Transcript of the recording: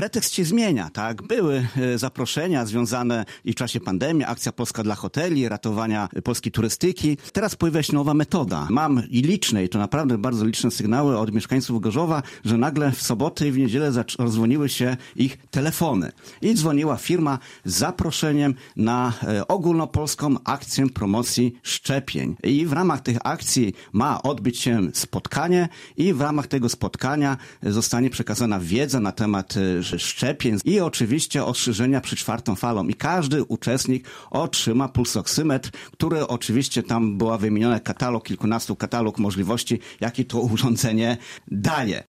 pretekst się zmienia, tak? Były zaproszenia związane i w czasie pandemii, akcja Polska dla hoteli, ratowania polskiej turystyki. Teraz pojawia się nowa metoda. Mam i liczne, i to naprawdę bardzo liczne sygnały od mieszkańców Gorzowa, że nagle w soboty i w niedzielę rozdzwoniły się ich telefony. I dzwoniła firma z zaproszeniem na ogólnopolską akcję promocji szczepień. I w ramach tych akcji ma odbyć się spotkanie i w ramach tego spotkania zostanie przekazana wiedza na temat szczepień i oczywiście ostrzeżenia przed czwartą falą. I każdy uczestnik otrzyma pulsoksymetr, który oczywiście tam była wymieniona kilkunastu katalog możliwości, jakie to urządzenie daje.